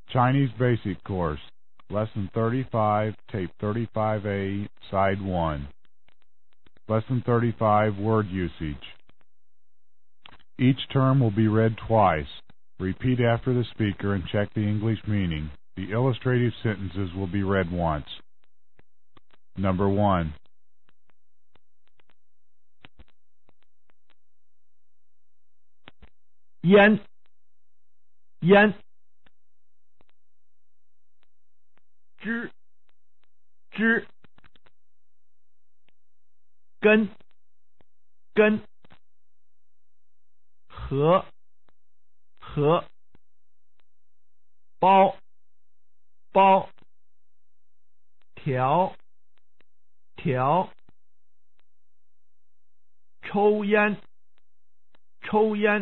Chinese Basic Course, Lesson 35, Tape 35A, Side 1. Lesson 35, Word Usage. Each term will be read twice. Repeat after the speaker and check the English meaning. The illustrative sentences will be read once. Number 1. Yan. Yan. Zhi. Zhi.跟.跟.和。和。包。包。条。条。抽烟。抽烟。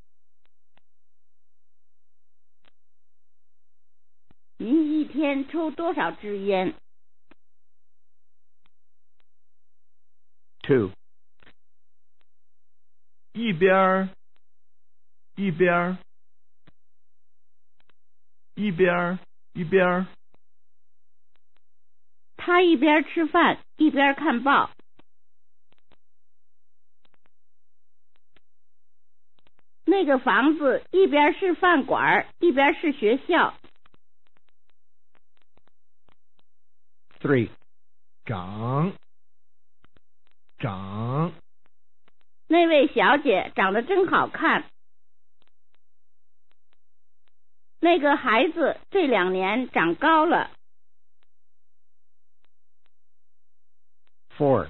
您一天抽多少支烟？ 2. 一边一边一边一边。 他一边吃饭一边看报。那个房子一边是饭馆一边是学校。 3. 长。长。 那位小姐长得真好看。那个孩子这2年长高了。 4.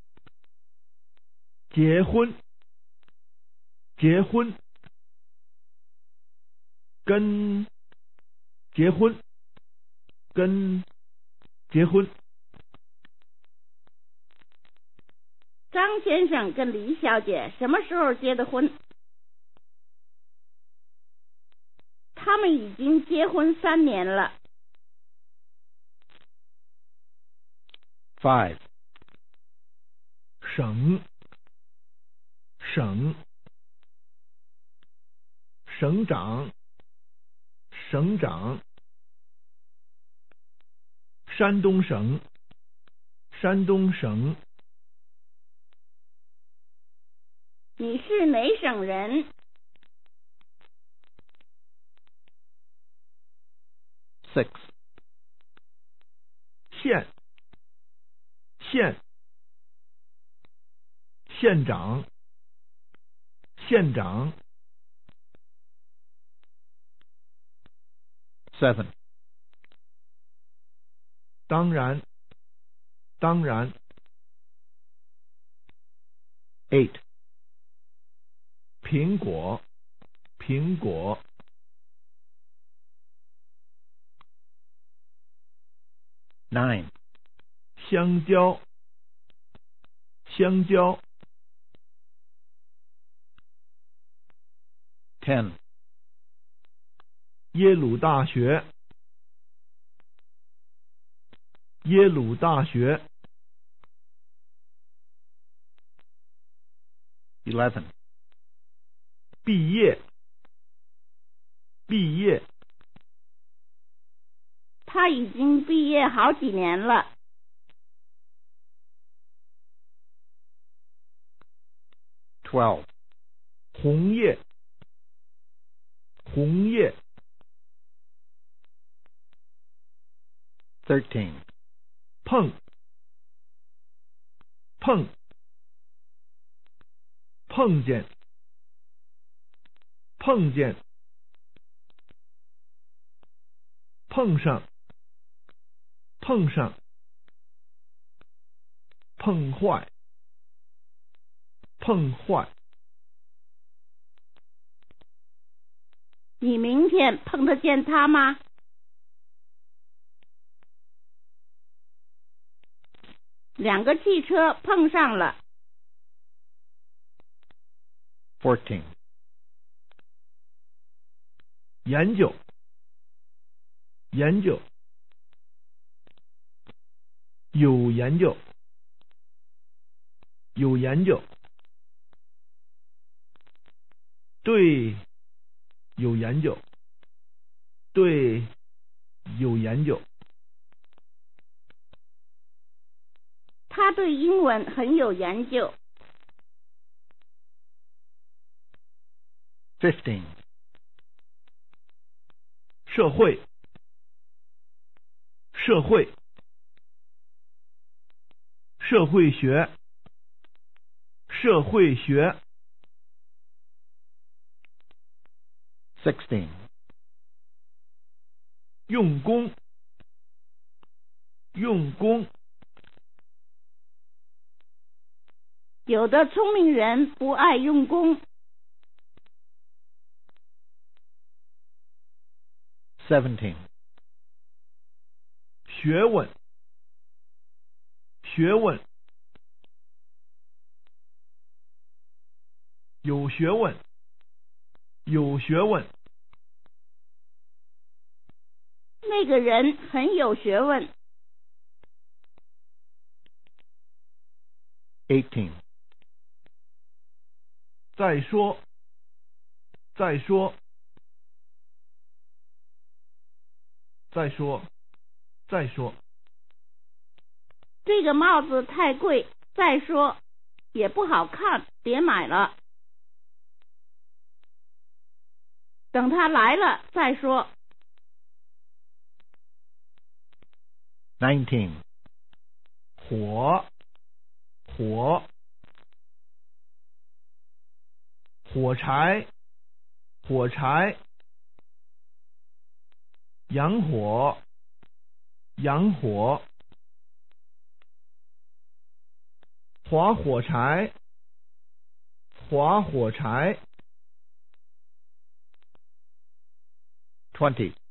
结婚。结婚。跟。结婚。跟。结婚。 张先生跟李小姐什么时候结的婚？他们已经结婚3年了。 5. 省。省。省长。省长。山东省。山东省。 你是哪省人？ 6. 县。县。县长。县长。 7. 当然。当然。 8. 苹果。苹果。 9. 香蕉。香蕉。 10. 耶鲁大学。耶鲁大学。 11. 毕业。毕业。 他已经毕业好几年了。 12. 红叶。红叶。 13. 碰。碰。碰见。碰见。碰上。碰上。碰坏。碰坏。 你明天碰得见他吗？两个汽车碰上了。 14. 研究。研究。有研究。有研究。对。有研究。对。 研究。 他对英文很有研究。 15. 社会，社会，社会学，社会学。 16. 用功，用功。 有的聪明人不爱用功。 17. 学问，学问，有学问，有学问。 那个人很有学问。 18. 再说，再说，再说，再说。 这个帽子太贵，再说也不好看，别买了。等他来了再说。 19. 火，火，火柴，火柴，洋火，洋火，划火柴，划火柴。 20.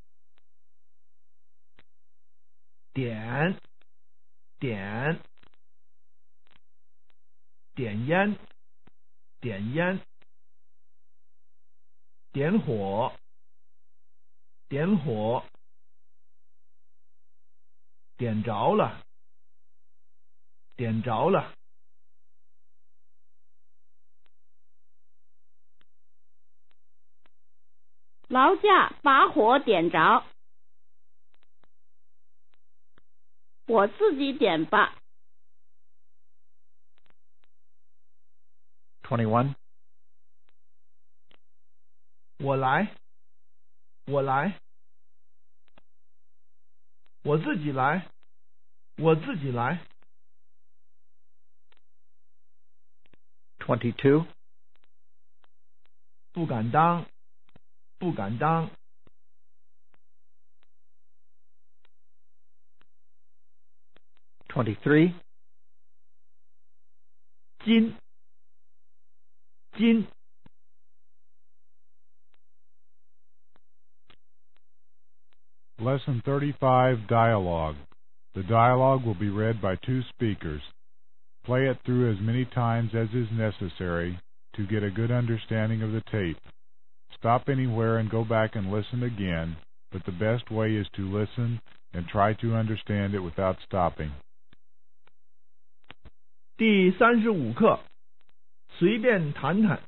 点，点，点烟，点烟，点火，点火，点着了，点着了。 劳驾把火点着。我自己点吧。 21. 我来，我来，我自己来，我自己来。 22. 不敢当，不敢当。 23. 金，金。 Lesson 35, Dialogue. The dialogue will be read by two speakers. Play it through as many times as is necessary to get a good understanding of the tape. Stop anywhere and go back and listen again, but the best way is to listen and try to understand it without stopping. 第35课，随便谈谈。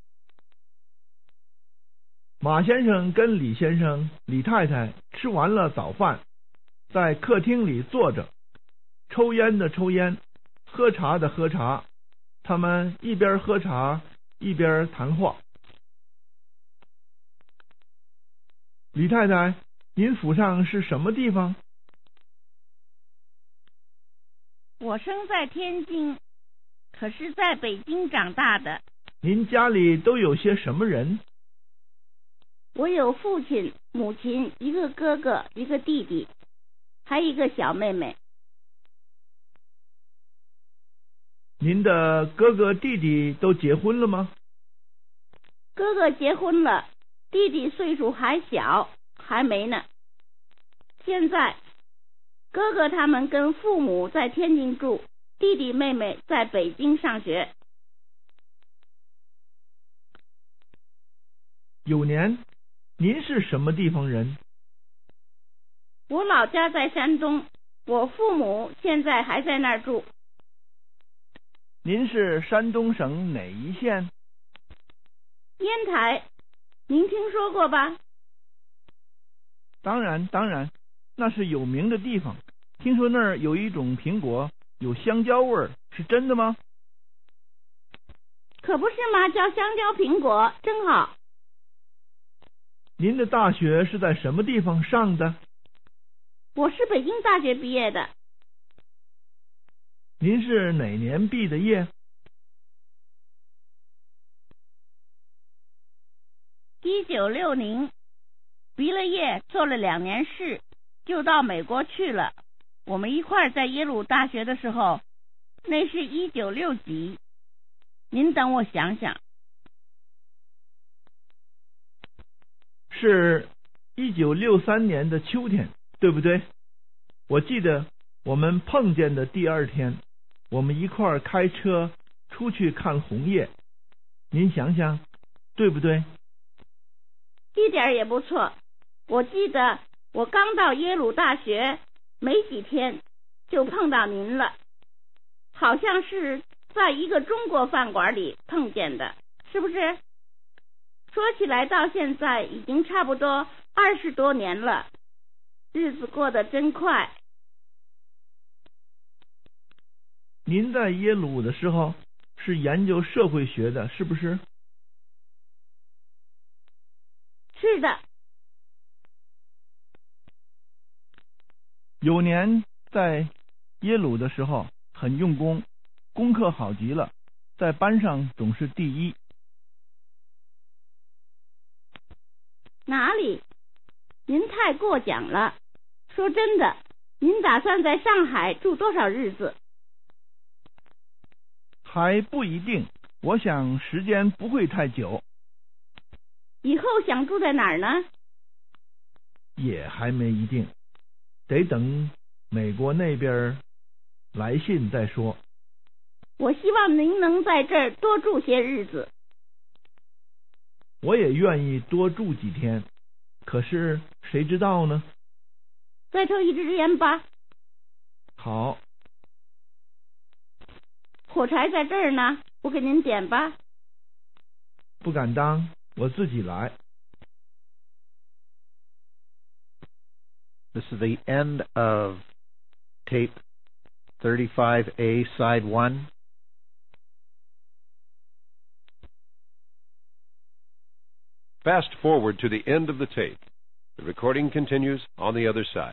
马先生跟李先生、李太太吃完了早饭，在客厅里坐着，抽烟的抽烟，喝茶的喝茶。他们一边喝茶一边谈话。李太太，您府上是什么地方？ 我生在天津，可是在北京长大的。 您家里都有些什么人？ 我有父亲、母亲，一个哥哥，一个弟弟，还一个小妹妹。 您的哥哥弟弟都结婚了吗？ 哥哥结婚了，弟弟岁数还小，还没呢。现在哥哥他们跟父母在天津住，弟弟妹妹在北京上学。 有年，您是什么地方人？ 我老家在山东，我父母现在还在那儿住。 您是山东省哪一县？ 烟台，您听说过吧？ 当然，当然。 那是有名的地方，听说那儿有一种苹果有香蕉味儿，是真的吗？ 可不是嘛，叫香蕉苹果，真好。 您的大学是在什么地方上的？ 我是北京大学毕业的。 您是哪年毕的业 ？1960，毕了业，做了2年事，就到美国去了。我们一块儿在耶鲁大学的时候，那是1960几。您等我想想， 是1963年的秋天，对不对？我记得我们碰见的第2天，我们一块儿开车出去看红叶，您想想，对不对？ 一点也不错。我记得我刚到耶鲁大学没几天就碰到您了，好像是在一个中国饭馆里碰见的，是不是？说起来到现在已经差不多20多年了，日子过得真快。 您在耶鲁的时候是研究社会学的，是不是？ 是的。 有年在耶鲁的时候很用功，功课好极了，在班上总是第1。 哪里？您太过奖了。说真的，您打算在上海住多少日子？ 还不一定，我想时间不会太久。 以后想住在哪儿呢？ 也还没一定，得等美国那边来信再说。 我希望您能在这儿多住些日子。 我也愿意多住几天，可是谁知道呢？ 再抽一支烟吧。 好。 火柴在这儿呢，我给您点吧。 不敢当，我自己来。 This is the end of tape 35A, side 1. Fast forward to the end of the tape. The recording continues on the other side.